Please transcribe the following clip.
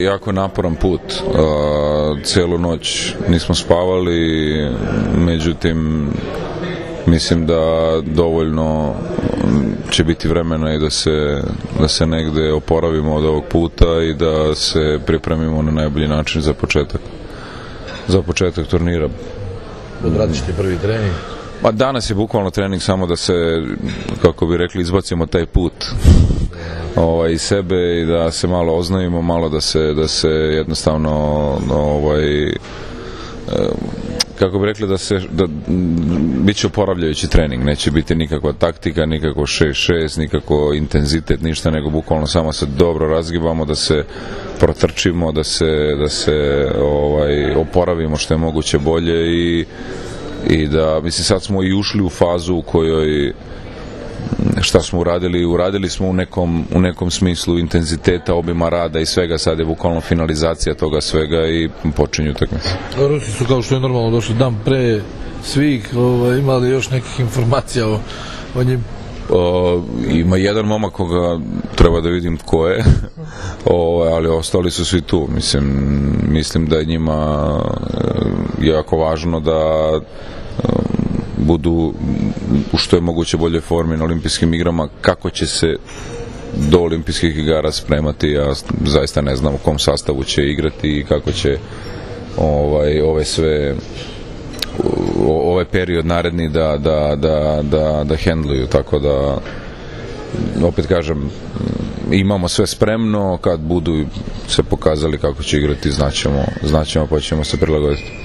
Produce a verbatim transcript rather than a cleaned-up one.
Jako naporan put, celu noć nismo spavali, međutim mislim da dovoljno će biti vremena i da se, da se negde oporavimo od ovog puta i da se pripremimo na najbolji način za početak za početak turnira. Odradiš ti prvi trening? Ma danas je bukvalno trening samo da se, kako bi rekli, izbacimo taj put ovaj, iz sebe i da se malo oznajimo, malo da se, da se jednostavno ovaj, kako bi rekli, da se da, bit će oporavljajući trening, neće biti nikakva taktika, nikako šest šest, nikako intenzitet, ništa, nego bukvalno samo se dobro razgibamo, da se protrčimo, da se, da se ovaj, oporavimo što je moguće bolje i i da, mislim, sad smo i ušli u fazu u kojoj šta smo uradili, uradili smo u nekom, u nekom smislu intenziteta, obima rada i svega, sad je bukvalno finalizacija toga svega i počinju utakmice. Rusi su, kao što je normalno, došli dan pre svih, ovaj, imali još nekih informacija o, o njim? Uh, ima jedan momak koga treba da vidim ko je, o, ali ostali su svi tu. Mislim, mislim da je njima jako važno da um, budu u što je moguće bolje formi na olimpijskim igrama. Kako će se do olimpijskih igara spremati, ja zaista ne znam u kom sastavu će igrati i kako će ovaj, ove sve ovaj period naredni da, da, da, da, da hendluju, tako da opet kažem, imamo sve spremno, kad budu se pokazali kako će igrati, znaćemo, znaćemo pa ćemo se prilagoditi.